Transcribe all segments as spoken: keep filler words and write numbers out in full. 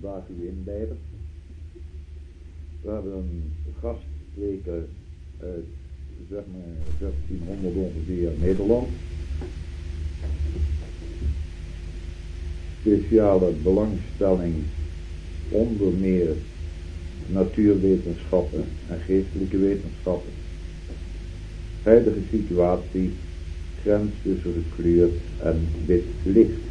graag u inleiden. We hebben een gastspreker uit, zeg maar, zestienhonderd ongeveer Nederland. Speciale belangstelling onder meer natuurwetenschappen en geestelijke wetenschappen. Huidige situatie, grens tussen gekleurd en wit licht.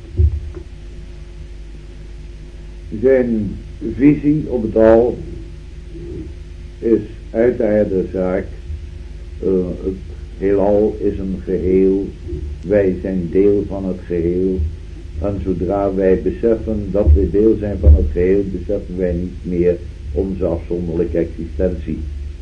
Zijn visie op het al is uiteinde zaak. Uh, het heelal is een geheel. Wij zijn deel van het geheel. En zodra wij beseffen dat we deel zijn van het geheel, beseffen wij niet meer onze afzonderlijke existentie.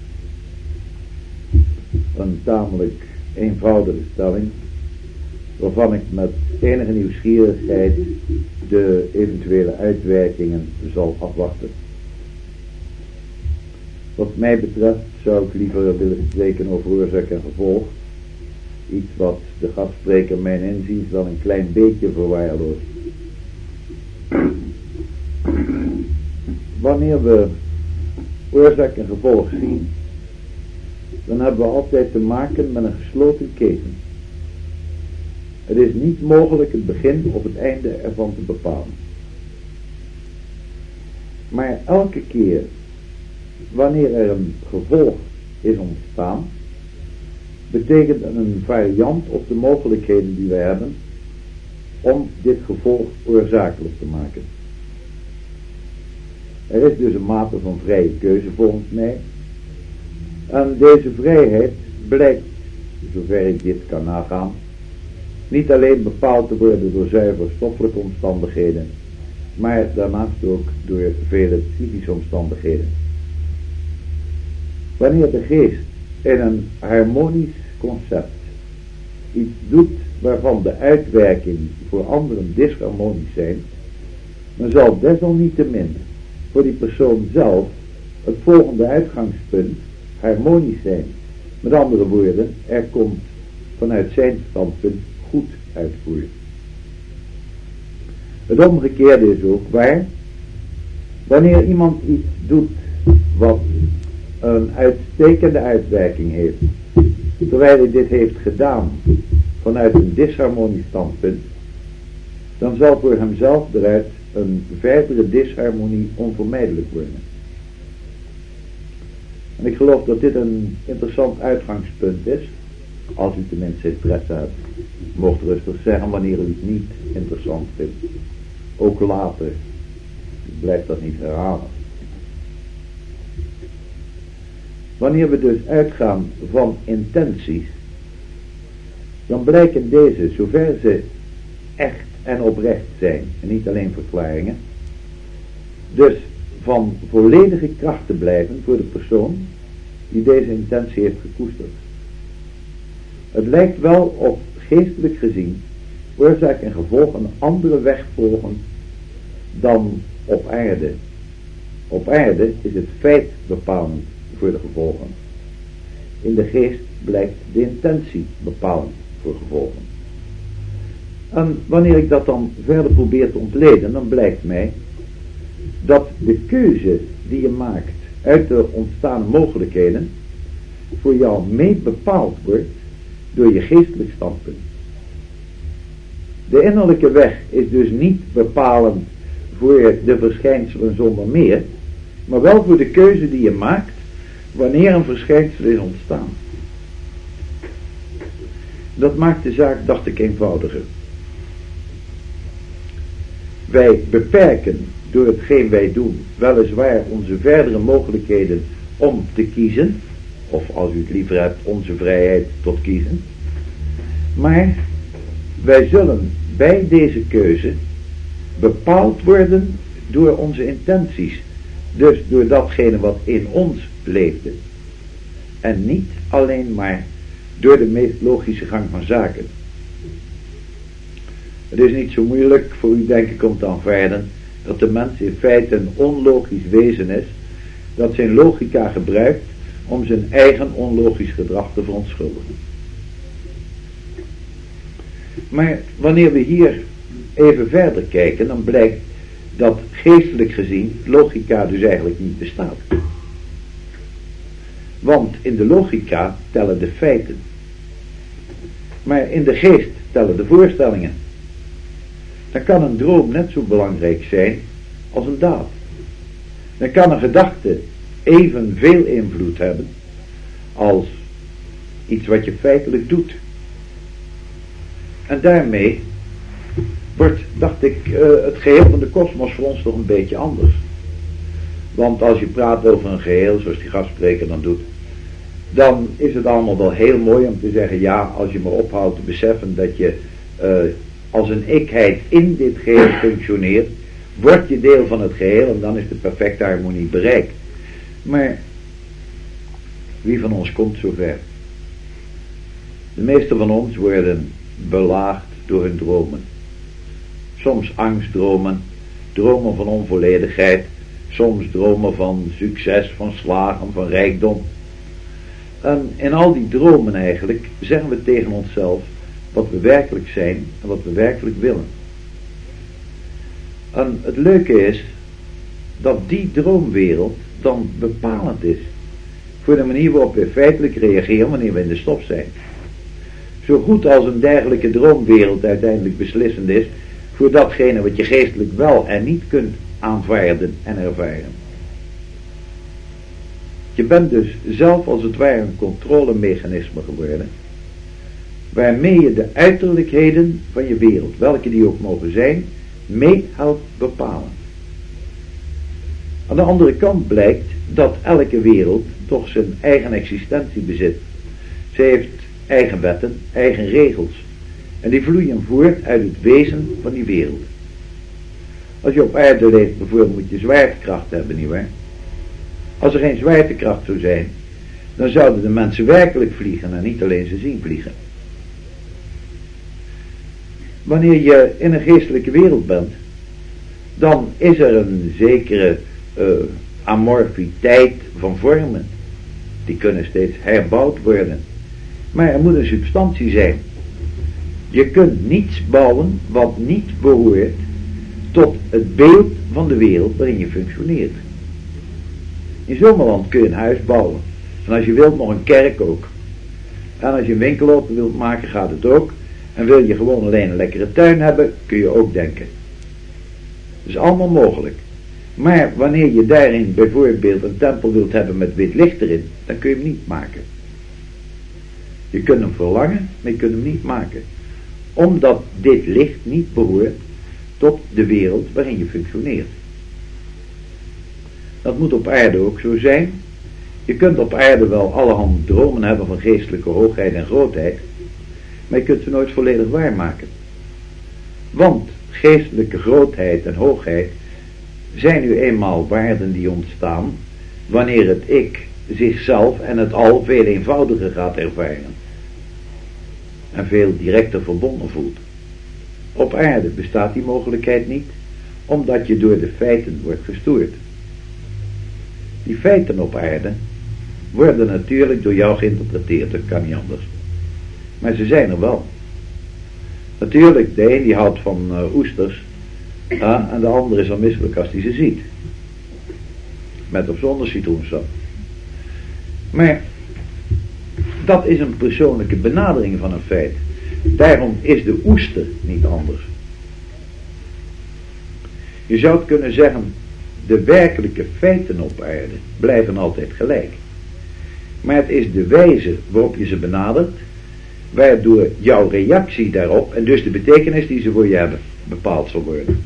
Een tamelijk eenvoudige stelling, waarvan ik met enige nieuwsgierigheid de eventuele uitwerkingen zal afwachten. Wat mij betreft zou ik liever willen spreken over oorzaak en gevolg, iets wat de gastspreker mijn inziens wel een klein beetje verwaarloost. Wanneer we oorzaak en gevolg zien, dan hebben we altijd te maken met een gesloten keten. Het is niet mogelijk het begin of het einde ervan te bepalen. Maar elke keer wanneer er een gevolg is ontstaan, betekent dat een variant op de mogelijkheden die we hebben om dit gevolg oorzakelijk te maken. Er is dus een mate van vrije keuze volgens mij. En deze vrijheid blijkt, zover ik dit kan nagaan, niet alleen bepaald te worden door zuiver stoffelijke omstandigheden, maar daarnaast ook door vele psychische omstandigheden. Wanneer de geest in een harmonisch concept iets doet waarvan de uitwerkingen voor anderen disharmonisch zijn, dan zal desalniettemin voor die persoon zelf het volgende uitgangspunt harmonisch zijn. Met andere woorden, er komt vanuit zijn standpunt goed uitvoeren. Het omgekeerde is ook waar. Wanneer iemand iets doet wat een uitstekende uitwerking heeft, terwijl hij dit heeft gedaan vanuit een disharmonisch standpunt, dan zal voor hemzelf eruit een verdere disharmonie onvermijdelijk worden. En ik geloof dat dit een interessant uitgangspunt is, als u tenminste interesse hebt. U mocht rustig zeggen wanneer u het niet interessant vindt. Ook later. Ik blijf dat niet herhalen. Wanneer we dus uitgaan van intenties, dan blijken deze, zover ze echt en oprecht zijn, en niet alleen verklaringen, dus van volledige kracht te blijven voor de persoon die deze intentie heeft gekoesterd. Het lijkt wel op, geestelijk gezien, oorzaak en gevolg een andere weg volgen dan op aarde. Op aarde is het feit bepalend voor de gevolgen. In de geest blijkt de intentie bepalend voor gevolgen. En wanneer ik dat dan verder probeer te ontleden, dan blijkt mij dat de keuze die je maakt uit de ontstaande mogelijkheden voor jou mee bepaald wordt door je geestelijk standpunt. De innerlijke weg is dus niet bepalend voor de verschijnselen zonder meer, maar wel voor de keuze die je maakt wanneer een verschijnsel is ontstaan. Dat maakt de zaak, dacht ik, eenvoudiger. Wij beperken door hetgeen wij doen weliswaar onze verdere mogelijkheden om te kiezen, of als u het liever hebt, onze vrijheid tot kiezen. Maar wij zullen bij deze keuze bepaald worden door onze intenties. Dus door datgene wat in ons leefde. En niet alleen maar door de meest logische gang van zaken. Het is niet zo moeilijk voor u, denk ik, om te aanvaarden dat de mens in feite een onlogisch wezen is, dat zijn logica gebruikt om zijn eigen onlogisch gedrag te verontschuldigen. Maar wanneer we hier even verder kijken, dan blijkt dat geestelijk gezien logica dus eigenlijk niet bestaat. Want in de logica tellen de feiten. Maar in de geest tellen de voorstellingen. Dan kan een droom net zo belangrijk zijn als een daad. Dan kan een gedachte evenveel invloed hebben als iets wat je feitelijk doet. En daarmee wordt, dacht ik, uh, het geheel van de kosmos voor ons toch een beetje anders. Want als je praat over een geheel, zoals die gastspreker dan doet, dan is het allemaal wel heel mooi om te zeggen, ja, als je maar ophoudt te beseffen dat je uh, als een ikheid in dit geheel functioneert, word je deel van het geheel en dan is de perfecte harmonie bereikt. Maar wie van ons komt zover? De meeste van ons worden belaagd door hun dromen. Soms angstdromen, dromen van onvolledigheid, soms dromen van succes, van slagen, van rijkdom. En in al die dromen eigenlijk zeggen we tegen onszelf wat we werkelijk zijn en wat we werkelijk willen. En het leuke is dat die droomwereld dan bepalend is voor de manier waarop we feitelijk reageren wanneer we in de stof zijn. Zo goed als een dergelijke droomwereld uiteindelijk beslissend is voor datgene wat je geestelijk wel en niet kunt aanvaarden en ervaren. Je bent dus zelf als het ware een controlemechanisme geworden, waarmee je de uiterlijkheden van je wereld, welke die ook mogen zijn, mee helpt bepalen. Aan de andere kant blijkt dat elke wereld toch zijn eigen existentie bezit. Ze heeft eigen wetten, eigen regels. En die vloeien voort uit het wezen van die wereld. Als je op aarde leeft bijvoorbeeld moet je zwaartekracht hebben, nietwaar? Als er geen zwaartekracht zou zijn, dan zouden de mensen werkelijk vliegen en niet alleen ze zien vliegen. Wanneer je in een geestelijke wereld bent, dan is er een zekere uh, amorfiteit van vormen. Die kunnen steeds herbouwd worden. Maar er moet een substantie zijn. Je kunt niets bouwen wat niet behoort tot het beeld van de wereld waarin je functioneert. In Zomerland kun je een huis bouwen. En als je wilt nog een kerk ook. En als je een winkel open wilt maken gaat het ook. En wil je gewoon alleen een lekkere tuin hebben, kun je ook denken. Dat is allemaal mogelijk. Maar wanneer je daarin bijvoorbeeld een tempel wilt hebben met wit licht erin, dan kun je hem niet maken. Je kunt hem verlangen, maar je kunt hem niet maken. Omdat dit licht niet behoort tot de wereld waarin je functioneert. Dat moet op aarde ook zo zijn. Je kunt op aarde wel allerhande dromen hebben van geestelijke hoogheid en grootheid, maar je kunt ze nooit volledig waarmaken. Want geestelijke grootheid en hoogheid zijn nu eenmaal waarden die ontstaan wanneer het ik zichzelf en het al veel eenvoudiger gaat ervaren en veel directer verbonden voelt. Op aarde bestaat die mogelijkheid niet, omdat je door de feiten wordt gestoord. Die feiten op aarde worden natuurlijk door jou geïnterpreteerd, dat kan niet anders. Maar ze zijn er wel. Natuurlijk, de een die houdt van uh, oesters, uh, en de andere is al misselijk als hij ze ziet. Met of zonder citroensap. Maar dat is een persoonlijke benadering van een feit. Daarom is de oester niet anders. Je zou kunnen zeggen, de werkelijke feiten op aarde blijven altijd gelijk. Maar het is de wijze waarop je ze benadert, waardoor jouw reactie daarop, en dus de betekenis die ze voor je hebben, bepaald zal worden.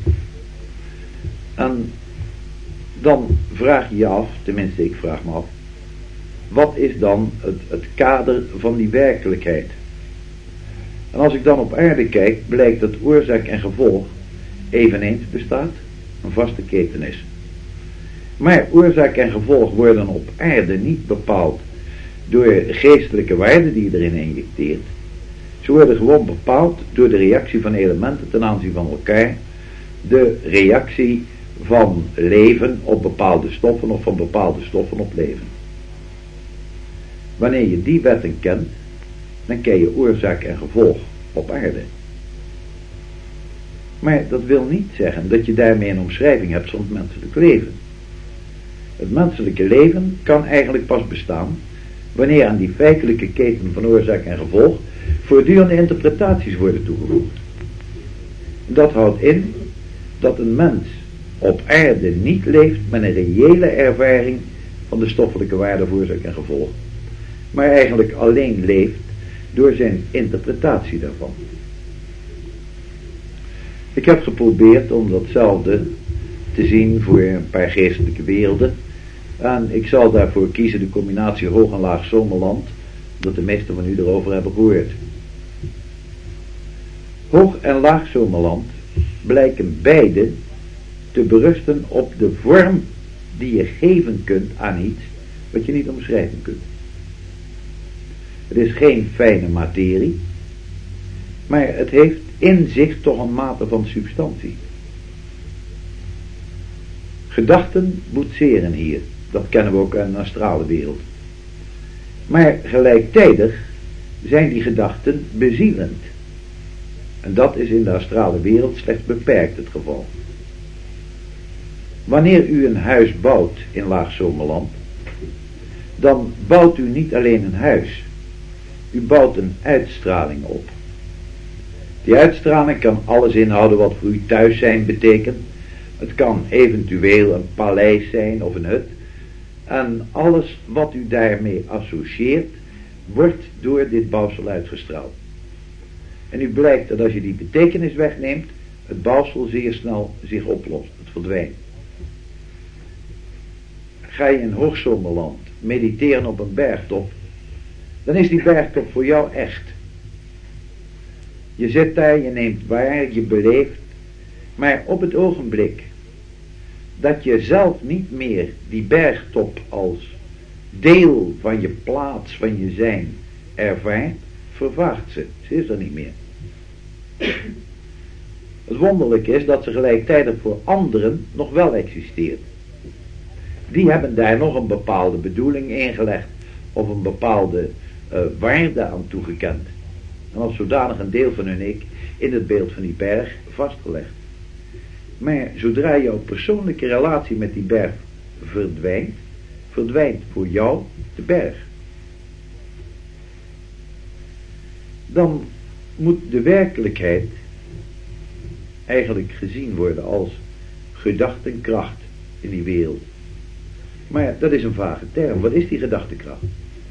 En dan vraag je je af, tenminste ik vraag me af, wat is dan het, het kader van die werkelijkheid? En als ik dan op aarde kijk, blijkt dat oorzaak en gevolg eveneens bestaat, een vaste keten is. Maar oorzaak en gevolg worden op aarde niet bepaald door geestelijke waarden die je erin injecteert. Ze worden gewoon bepaald door de reactie van elementen ten aanzien van elkaar, de reactie van leven op bepaalde stoffen of van bepaalde stoffen op leven. Wanneer je die wetten kent, dan ken je oorzaak en gevolg op aarde. Maar dat wil niet zeggen dat je daarmee een omschrijving hebt van het menselijk leven. Het menselijke leven kan eigenlijk pas bestaan wanneer aan die feitelijke keten van oorzaak en gevolg voortdurende interpretaties worden toegevoegd. Dat houdt in dat een mens op aarde niet leeft met een reële ervaring van de stoffelijke waarde van oorzaak en gevolg, maar eigenlijk alleen leeft door zijn interpretatie daarvan. Ik heb geprobeerd om datzelfde te zien voor een paar geestelijke werelden. En ik zal daarvoor kiezen de combinatie hoog en laag zomerland, dat de meesten van u erover hebben gehoord. Hoog en laag zomerland blijken beide te berusten op de vorm die je geven kunt aan iets wat je niet omschrijven kunt. Het is geen fijne materie, maar het heeft in zich toch een mate van substantie. Gedachten boetseren hier, dat kennen we ook in de astrale wereld. Maar gelijktijdig zijn die gedachten bezielend. En dat is in de astrale wereld slechts beperkt het geval. Wanneer u een huis bouwt in laag zomerland, dan bouwt u niet alleen een huis. U bouwt een uitstraling op. Die uitstraling kan alles inhouden wat voor u thuis zijn betekent. Het kan eventueel een paleis zijn of een hut. En alles wat u daarmee associeert, wordt door dit bouwsel uitgestraald. En u blijkt dat als je die betekenis wegneemt, het bouwsel zeer snel zich oplost. Het verdwijnt. Ga je in hoogzomerland mediteren op een bergtop, dan is die bergtop voor jou echt. Je zit daar, je neemt waar, je beleeft, maar op het ogenblik dat je zelf niet meer die bergtop als deel van je plaats, van je zijn ervaart, vervaagt ze. Ze is er niet meer. Het wonderlijke is dat ze gelijktijdig voor anderen nog wel existeert. Die hebben daar nog een bepaalde bedoeling ingelegd of een bepaalde uh, waarde aan toegekend. En als zodanig een deel van hun ik in het beeld van die berg vastgelegd. Maar zodra jouw persoonlijke relatie met die berg verdwijnt, verdwijnt voor jou de berg. Dan moet de werkelijkheid eigenlijk gezien worden als gedachtenkracht in die wereld. Maar dat is een vage term. Wat is die gedachtenkracht?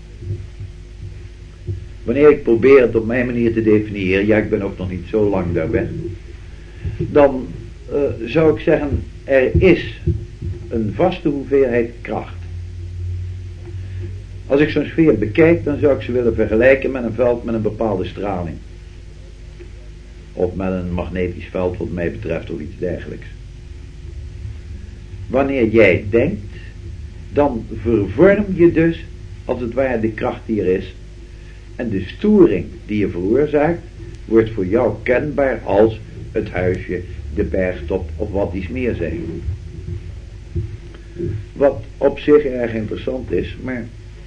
Wanneer ik probeer het op mijn manier te definiëren, ja, ik ben ook nog niet zo lang daar weg, dan uh, zou ik zeggen, er is een vaste hoeveelheid kracht. Als ik zo'n sfeer bekijk, dan zou ik ze willen vergelijken met een veld met een bepaalde straling. Of met een magnetisch veld wat mij betreft of iets dergelijks. Wanneer jij denkt, dan vervorm je dus als het ware de kracht die er is. En de storing die je veroorzaakt, wordt voor jou kenbaar als het huisje, de bergtop of wat iets meer zijn. Wat op zich erg interessant is, maar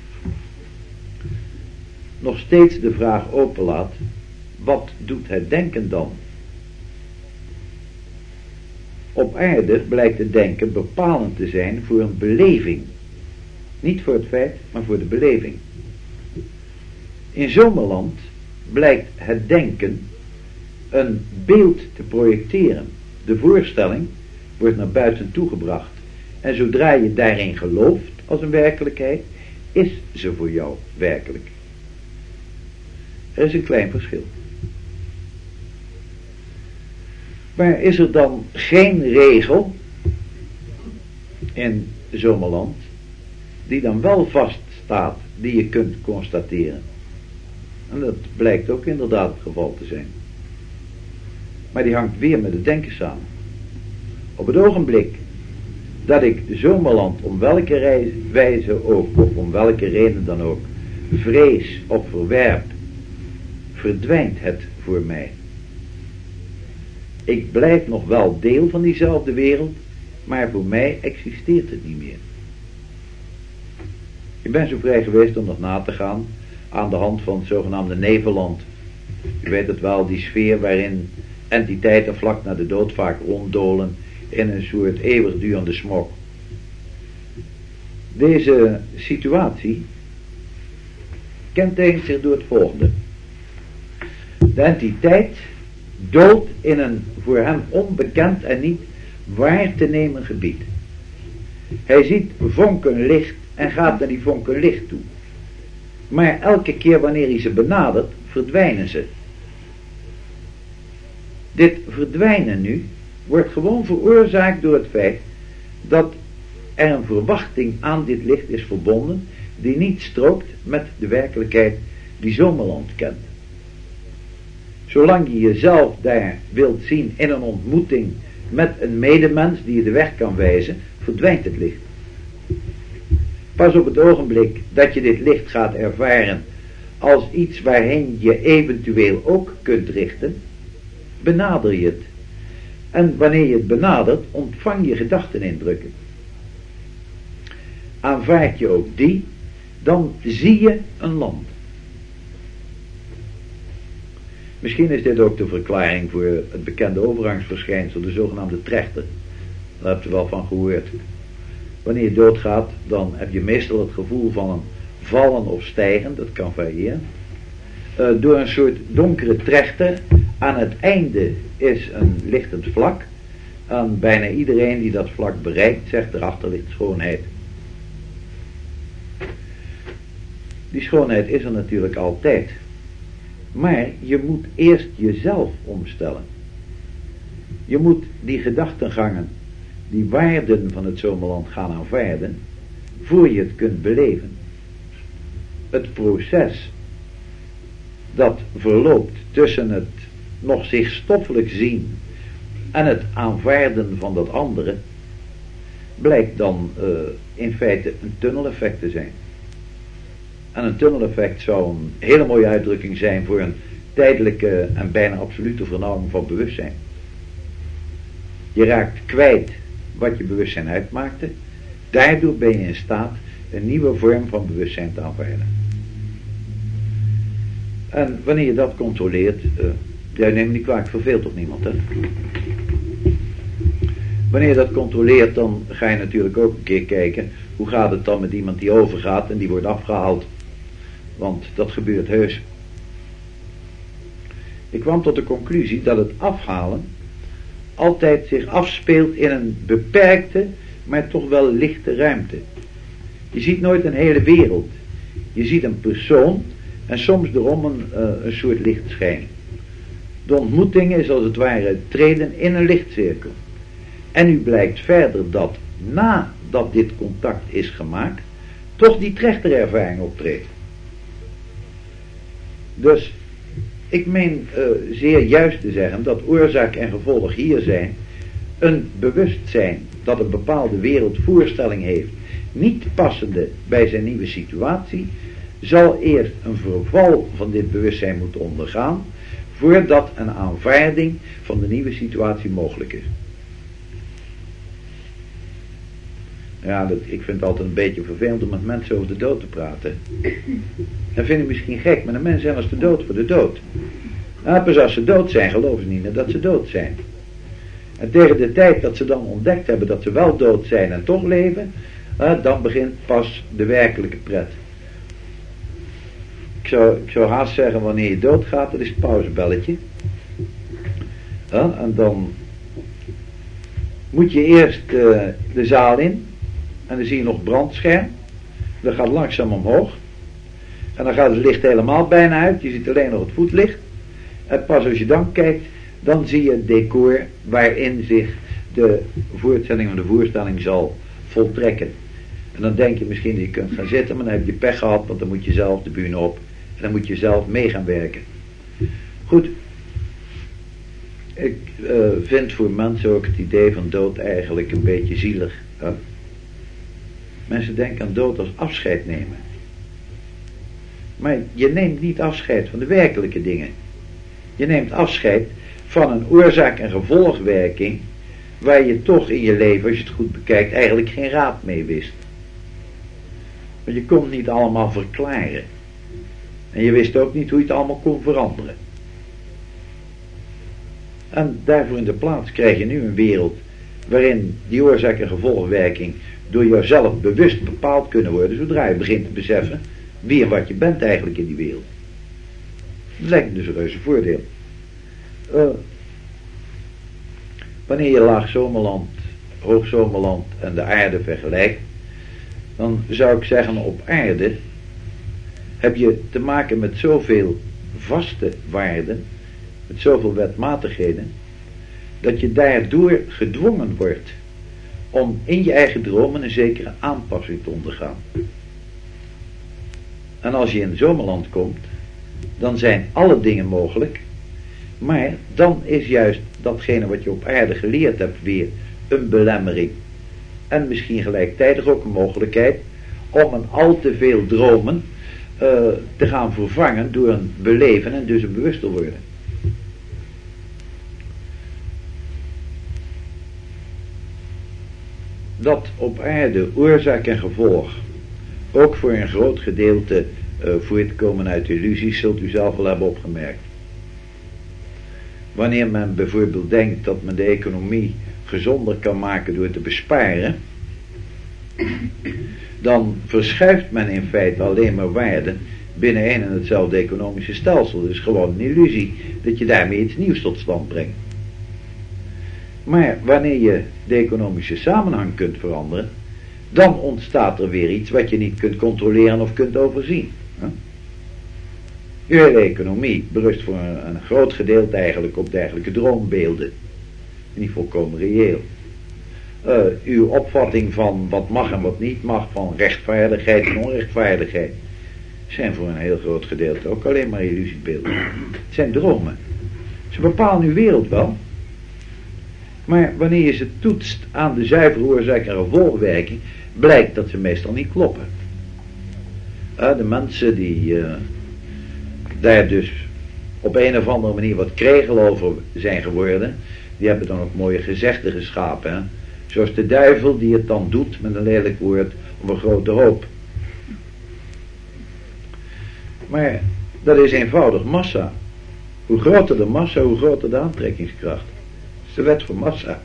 nog steeds de vraag openlaat, wat doet het denken dan? Op aarde blijkt het denken bepalend te zijn voor een beleving. Niet voor het feit, maar voor de beleving. In zomerland blijkt het denken een beeld te projecteren. De voorstelling wordt naar buiten toegebracht. En zodra je daarin gelooft als een werkelijkheid, is ze voor jou werkelijk. Er is een klein verschil. Maar is er dan geen regel in zomerland die dan wel vaststaat, die je kunt constateren? En dat blijkt ook inderdaad het geval te zijn. Maar die hangt weer met het denken samen. Op het ogenblik dat ik zomerland om welke reis, wijze ook, of om welke reden dan ook, vrees of verwerp, verdwijnt het voor mij. Ik blijf nog wel deel van diezelfde wereld, maar voor mij existeert het niet meer. Ik ben zo vrij geweest om nog na te gaan aan de hand van het zogenaamde nevelland. U weet het wel, die sfeer waarin entiteiten vlak na de dood vaak ronddolen in een soort eeuwigdurende smog. Deze situatie kentekent zich door het volgende. De entiteit doolt in een voor hem onbekend en niet waar te nemen gebied. Hij ziet vonken licht en gaat naar die vonken licht toe. Maar elke keer wanneer hij ze benadert, verdwijnen ze. Dit verdwijnen nu wordt gewoon veroorzaakt door het feit dat er een verwachting aan dit licht is verbonden die niet strookt met de werkelijkheid die Zomerland kent. Zolang je jezelf daar wilt zien in een ontmoeting met een medemens die je de weg kan wijzen, verdwijnt het licht. Pas op het ogenblik dat je dit licht gaat ervaren als iets waarheen je eventueel ook kunt richten, benader je het. En wanneer je het benadert, ontvang je gedachtenindrukken. Aanvaard je ook die, dan zie je een land. Misschien is dit ook de verklaring voor het bekende overgangsverschijnsel, de zogenaamde trechter. Daar heb je wel van gehoord. Wanneer je doodgaat, dan heb je meestal het gevoel van een vallen of stijgen, dat kan variëren. Uh, door een soort donkere trechter. Aan het einde is een lichtend vlak. En bijna iedereen die dat vlak bereikt, zegt erachter ligt schoonheid. Die schoonheid is er natuurlijk altijd. Maar je moet eerst jezelf omstellen. Je moet die gedachtengangen, die waarden van het Zomerland gaan aanvaarden, voor je het kunt beleven. Het proces dat verloopt tussen het nog zich stoffelijk zien en het aanvaarden van dat andere, blijkt dan uh, in feite een tunneleffect te zijn. En een tunneleffect zou een hele mooie uitdrukking zijn voor een tijdelijke en bijna absolute vernauwing van bewustzijn. Je raakt kwijt wat je bewustzijn uitmaakte. Daardoor ben je in staat een nieuwe vorm van bewustzijn te aanvaarden. En wanneer je dat controleert, uh, ja, neem me niet kwalijk, verveelt toch niemand, hè? Wanneer je dat controleert, dan ga je natuurlijk ook een keer kijken, hoe gaat het dan met iemand die overgaat en die wordt afgehaald. Want dat gebeurt heus. Ik kwam tot de conclusie dat het afhalen altijd zich afspeelt in een beperkte, maar toch wel lichte ruimte. Je ziet nooit een hele wereld. Je ziet een persoon en soms daarom een, uh, een soort lichtschijn. De ontmoeting is als het ware treden in een lichtcirkel. En nu blijkt verder dat nadat dit contact is gemaakt, toch die trechterervaring optreedt. Dus ik meen uh, zeer juist te zeggen dat oorzaak en gevolg hier zijn een bewustzijn dat een bepaalde wereldvoorstelling heeft, niet passende bij zijn nieuwe situatie, zal eerst een verval van dit bewustzijn moeten ondergaan, voordat een aanvaarding van de nieuwe situatie mogelijk is. Ja, dat, ik vind het altijd een beetje vervelend om met mensen over de dood te praten. Dat vind ik misschien gek, maar de mensen zijn als de dood voor de dood. Nou, pas als ze dood zijn, geloven ze niet meer dat ze dood zijn. En tegen de tijd dat ze dan ontdekt hebben dat ze wel dood zijn en toch leven, uh, dan begint pas de werkelijke pret. Ik zou, ik zou haast zeggen, wanneer je doodgaat, dat is het pauzebelletje. Uh, en dan moet je eerst uh, de zaal in. En dan zie je nog brandscherm. Dat gaat langzaam omhoog. En dan gaat het licht helemaal bijna uit. Je ziet alleen nog het voetlicht. En pas als je dan kijkt, dan zie je het decor waarin zich de voorstelling of de voorstelling zal voltrekken. En dan denk je misschien dat je kunt gaan zitten, maar dan heb je pech gehad, want dan moet je zelf de bühne op. En dan moet je zelf mee gaan werken. Goed. Ik uh, vind voor mensen ook het idee van dood eigenlijk een beetje zielig. Hè? Mensen denken aan dood als afscheid nemen. Maar je neemt niet afscheid van de werkelijke dingen. Je neemt afscheid van een oorzaak- en gevolgwerking waar je toch in je leven, als je het goed bekijkt, eigenlijk geen raad mee wist. Want je kon het niet allemaal verklaren. En je wist ook niet hoe je het allemaal kon veranderen. En daarvoor in de plaats krijg je nu een wereld waarin die oorzaak en gevolgwerking door jouzelf bewust bepaald kunnen worden, zodra je begint te beseffen wie en wat je bent eigenlijk in die wereld. Dat lijkt me dus een reuze voordeel. Uh, wanneer je laag zomerland, hoog zomerland en de aarde vergelijkt, dan zou ik zeggen, op aarde heb je te maken met zoveel vaste waarden, met zoveel wetmatigheden, dat je daardoor gedwongen wordt om in je eigen dromen een zekere aanpassing te ondergaan. En als je in zomerland komt, dan zijn alle dingen mogelijk, maar dan is juist datgene wat je op aarde geleerd hebt weer een belemmering. En misschien gelijktijdig ook een mogelijkheid om een al te veel dromen uh, te gaan vervangen door een beleven en dus een bewuster worden. Dat op aarde oorzaak en gevolg ook voor een groot gedeelte uh, voortkomen uit illusies, zult u zelf wel hebben opgemerkt. Wanneer men bijvoorbeeld denkt dat men de economie gezonder kan maken door te besparen, dan verschuift men in feite alleen maar waarden binnen één en hetzelfde economische stelsel. Het is gewoon een illusie dat je daarmee iets nieuws tot stand brengt. Maar wanneer je de economische samenhang kunt veranderen, dan ontstaat er weer iets wat je niet kunt controleren of kunt overzien. Uw hele economie berust voor een, een groot gedeelte eigenlijk op dergelijke droombeelden. Niet volkomen reëel. Uh, uw opvatting van wat mag en wat niet mag, van rechtvaardigheid en onrechtvaardigheid, zijn voor een heel groot gedeelte ook alleen maar illusiebeelden. Het zijn dromen. Ze bepalen uw wereld wel. Maar wanneer je ze toetst aan de zuivere oorzaak en gevolgwerking, blijkt dat ze meestal niet kloppen. Uh, de mensen die uh, daar dus op een of andere manier wat kregel over zijn geworden, die hebben dan ook mooie gezegden geschapen. Hè? Zoals de duivel die het dan doet met een lelijk woord om een grote hoop. Maar dat is eenvoudig massa. Hoe groter de massa, hoe groter de aantrekkingskracht. Dat is de wet van massa.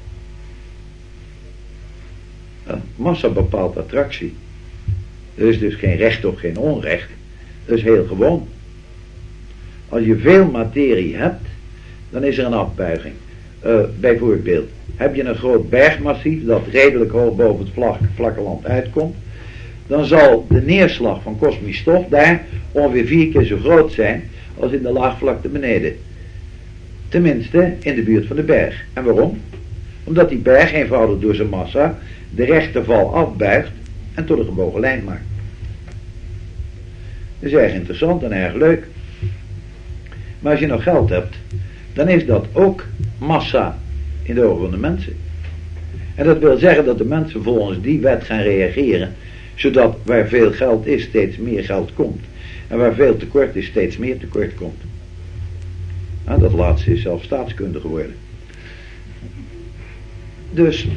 Ja, massa bepaalt attractie. Er is dus geen recht of geen onrecht. Dat is heel gewoon. Als je veel materie hebt, dan is er een afbuiging. Uh, bijvoorbeeld, heb je een groot bergmassief dat redelijk hoog boven het vlak, vlakke land uitkomt, dan zal de neerslag van kosmisch stof daar ongeveer vier keer zo groot zijn als in de laagvlakte beneden. Tenminste in de buurt van de berg. En waarom? Omdat die berg eenvoudig door zijn massa de rechte val afbuigt en tot een gebogen lijn maakt. Dat is erg interessant en erg leuk. Maar als je nog geld hebt, dan is dat ook massa in de ogen van de mensen. En dat wil zeggen dat de mensen volgens die wet gaan reageren, zodat waar veel geld is, steeds meer geld komt. En waar veel tekort is, steeds meer tekort komt. Nou, dat laatste is zelfs staatskunde geworden. Dus,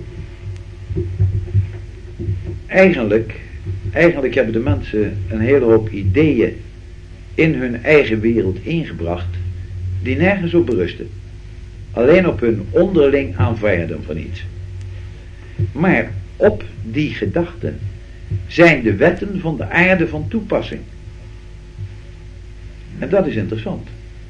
eigenlijk, eigenlijk hebben de mensen een hele hoop ideeën in hun eigen wereld ingebracht, die nergens op berusten. Alleen op hun onderling aanvaarden van iets. Maar op die gedachten zijn de wetten van de aarde van toepassing. En dat is interessant.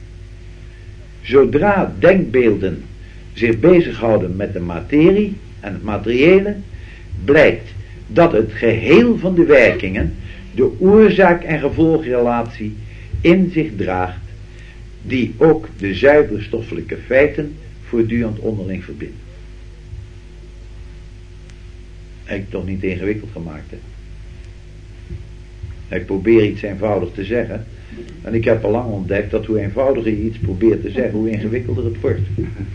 Zodra denkbeelden zich bezighouden met de materie en het materiële, blijkt dat het geheel van de werkingen de oorzaak- en gevolgrelatie in zich draagt, die ook de zuivere stoffelijke feiten voortdurend onderling verbindt. Heb ik toch niet ingewikkeld gemaakt, hè? Ik probeer iets eenvoudig te zeggen, en ik heb al lang ontdekt dat hoe eenvoudiger je iets probeert te zeggen, hoe ingewikkelder het wordt.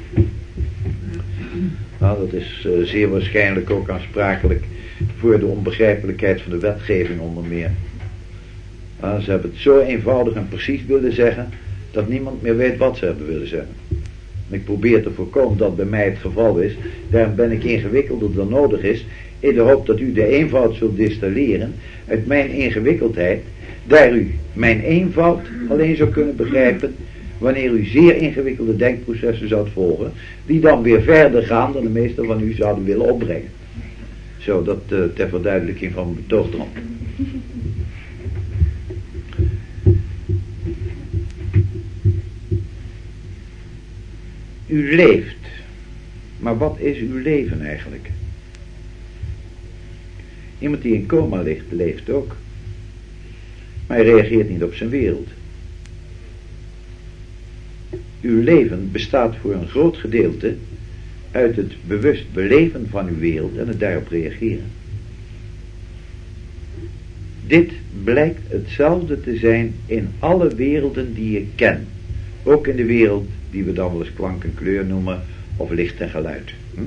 Nou, dat is uh, zeer waarschijnlijk ook aansprakelijk voor de onbegrijpelijkheid van de wetgeving onder meer. Uh, ze hebben het zo eenvoudig en precies willen zeggen, dat niemand meer weet wat ze hebben willen zeggen. Ik probeer te voorkomen dat bij mij het geval is. Daarom ben ik ingewikkelder dan nodig is, in de hoop dat u de eenvoud zult distilleren uit mijn ingewikkeldheid, daar u mijn eenvoud alleen zou kunnen begrijpen wanneer u zeer ingewikkelde denkprocessen zou volgen, die dan weer verder gaan dan de meesten van u zouden willen opbrengen. Zo, dat uh, ter verduidelijking van mijn betoog dan. U leeft, maar wat is uw leven eigenlijk? Iemand die in coma ligt, leeft ook, maar hij reageert niet op zijn wereld. Uw leven bestaat voor een groot gedeelte uit het bewust beleven van uw wereld en het daarop reageren. Dit blijkt hetzelfde te zijn in alle werelden die ik ken. Ook in de wereld die we dan wel eens klank en kleur noemen, of licht en geluid. Hm?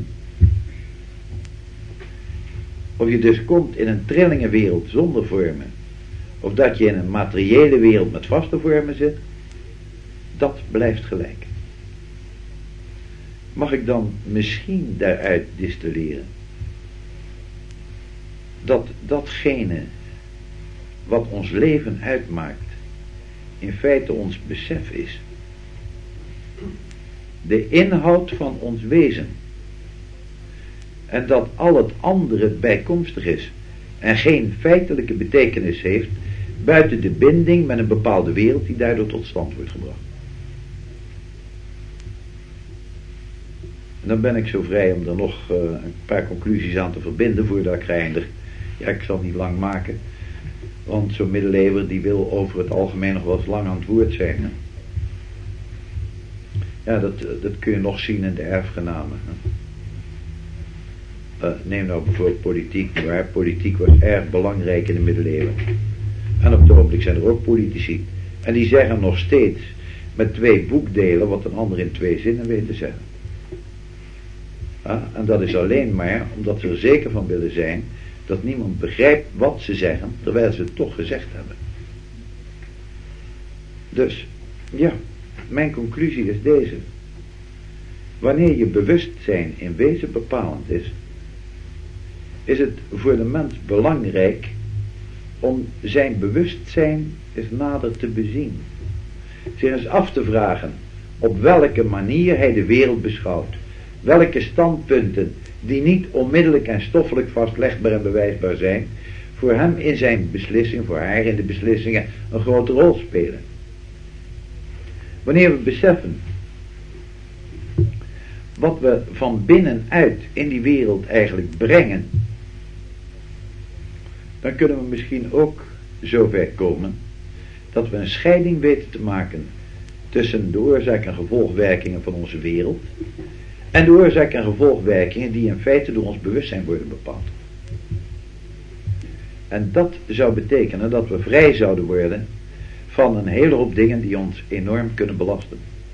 Of je dus komt in een trillingenwereld zonder vormen, of dat je in een materiële wereld met vaste vormen zit, dat blijft gelijk. Mag ik dan misschien daaruit distilleren dat datgene wat ons leven uitmaakt in feite ons besef is, de inhoud van ons wezen, en dat al het andere bijkomstig is en geen feitelijke betekenis heeft buiten de binding met een bepaalde wereld die daardoor tot stand wordt gebracht. En dan ben ik zo vrij om er nog uh, een paar conclusies aan te verbinden voordat ik ga eindigen. Ja, ik zal het niet lang maken, want zo'n middeleeuwer die wil over het algemeen nog wel eens lang aan het woord zijn. Hè? Ja, dat, dat kun je nog zien in de erfgenamen. Hè? Uh, neem nou bijvoorbeeld politiek, waar politiek was erg belangrijk in de middeleeuwen. En op het ogenblik zijn er ook politici. En die zeggen nog steeds met twee boekdelen wat een ander in twee zinnen weet te zeggen. Uh, en dat is alleen maar omdat ze er zeker van willen zijn dat niemand begrijpt wat ze zeggen, terwijl ze het toch gezegd hebben. Dus, ja, mijn conclusie is deze. Wanneer je bewustzijn in wezen bepalend is, is het voor de mens belangrijk om zijn bewustzijn eens nader te bezien. Zich eens af te vragen op welke manier hij de wereld beschouwt. Welke standpunten die niet onmiddellijk en stoffelijk vastlegbaar en bewijsbaar zijn, voor hem in zijn beslissing, voor haar in de beslissingen een grote rol spelen. Wanneer we beseffen wat we van binnenuit in die wereld eigenlijk brengen, dan kunnen we misschien ook zover komen dat we een scheiding weten te maken tussen de oorzaak- en gevolgwerkingen van onze wereld en de oorzaak- en gevolgwerkingen die in feite door ons bewustzijn worden bepaald. En dat zou betekenen dat we vrij zouden worden van een hele hoop dingen die ons enorm kunnen belasten.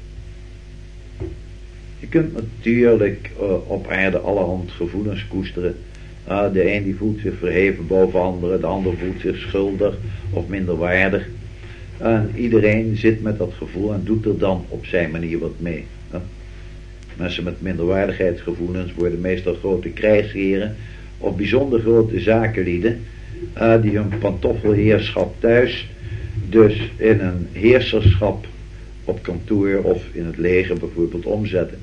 Je kunt natuurlijk uh, op aarde allerhand gevoelens koesteren. Uh, de een die voelt zich verheven boven anderen, de ander voelt zich schuldig of minderwaardig. En iedereen zit met dat gevoel en doet er dan op zijn manier wat mee. Uh. Mensen met minderwaardigheidsgevoelens worden meestal grote krijgsheren of bijzonder grote zakenlieden, uh, die hun pantoffelheerschap thuis dus in een heerserschap op kantoor of in het leger bijvoorbeeld omzetten.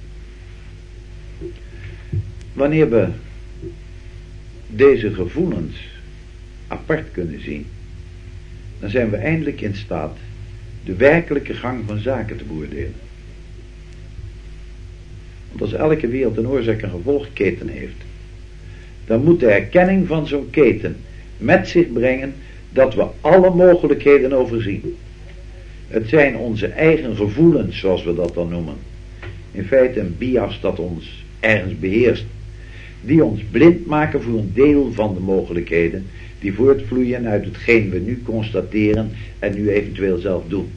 Wanneer we deze gevoelens apart kunnen zien, dan zijn we eindelijk in staat de werkelijke gang van zaken te beoordelen. Want als elke wereld een oorzaak- en gevolgketen heeft, dan moet de erkenning van zo'n keten met zich brengen dat we alle mogelijkheden overzien. Het zijn onze eigen gevoelens, zoals we dat dan noemen. In feite een bias dat ons ergens beheerst, die ons blind maken voor een deel van de mogelijkheden die voortvloeien uit hetgeen we nu constateren en nu eventueel zelf doen.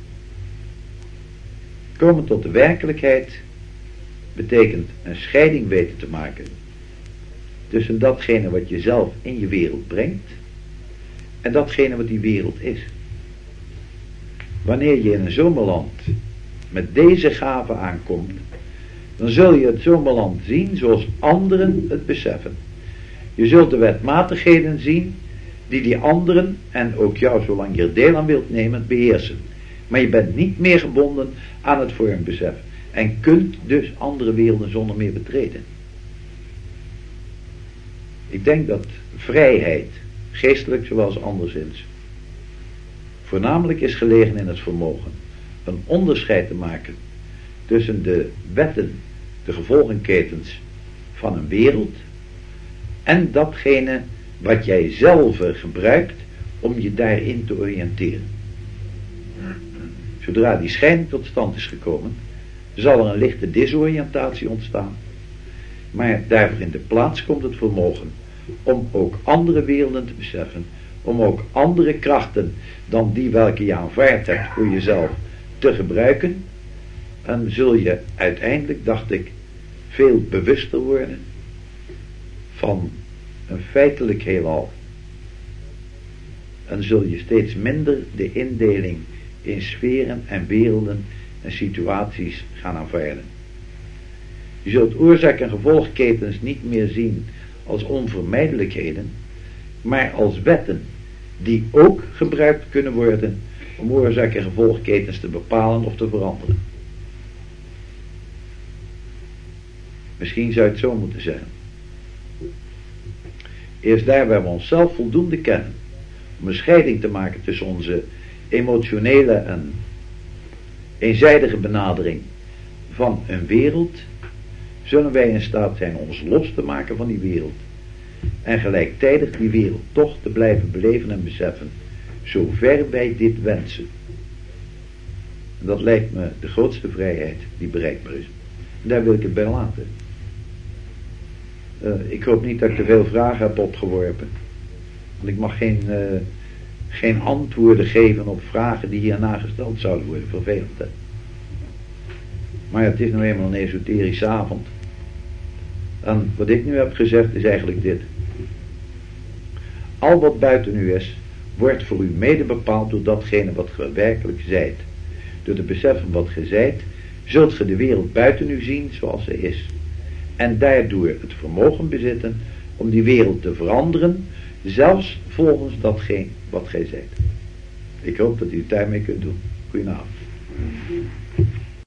Komen tot de werkelijkheid betekent een scheiding weten te maken tussen datgene wat je zelf in je wereld brengt en datgene wat die wereld is. Wanneer je in een zomerland met deze gave aankomt, dan zul je het zomerland zien zoals anderen het beseffen. Je zult de wetmatigheden zien die die anderen, en ook jou zolang je er deel aan wilt nemen, beheersen. Maar je bent niet meer gebonden aan het vormbesef. En kunt dus andere werelden zonder meer betreden. Ik denk dat vrijheid, geestelijk zoals anderszins, voornamelijk is gelegen in het vermogen een onderscheid te maken tussen de wetten, de gevolgenketens van een wereld en datgene wat jij zelf gebruikt om je daarin te oriënteren. Zodra die scheiding tot stand is gekomen, zal er een lichte disoriëntatie ontstaan. Maar daarvoor in de plaats komt het vermogen om ook andere werelden te beseffen, om ook andere krachten dan die welke je aanvaard hebt voor jezelf te gebruiken. En zul je uiteindelijk, dacht ik, veel bewuster worden van een feitelijk heelal. En zul je steeds minder de indeling in sferen en werelden en situaties gaan aanvaarden. Je zult oorzaak- en gevolgketens niet meer zien als onvermijdelijkheden, maar als wetten die ook gebruikt kunnen worden om oorzaak- en gevolgketens te bepalen of te veranderen. Misschien zou je het zo moeten zeggen. Eerst daar waar we onszelf voldoende kennen om een scheiding te maken tussen onze emotionele en eenzijdige benadering van een wereld, zullen wij in staat zijn ons los te maken van die wereld en gelijktijdig die wereld toch te blijven beleven en beseffen, zover wij dit wensen. En dat lijkt me de grootste vrijheid die bereikbaar is. En daar wil ik het bij laten. Uh, ik hoop niet dat ik te veel vragen heb opgeworpen, want ik mag geen, uh, geen antwoorden geven op vragen die hierna gesteld zouden worden. Vervelend, hè? Maar het is nou eenmaal een esoterische avond. En wat ik nu heb gezegd is eigenlijk dit. Al wat buiten u is, wordt voor u mede bepaald door datgene wat ge werkelijk zijt. Door te beseffen wat ge zijt, zult ge de wereld buiten u zien zoals ze is. En daardoor het vermogen bezitten om die wereld te veranderen, zelfs volgens datgene wat gij zijt. Ik hoop dat u het daarmee kunt doen. Goedenavond.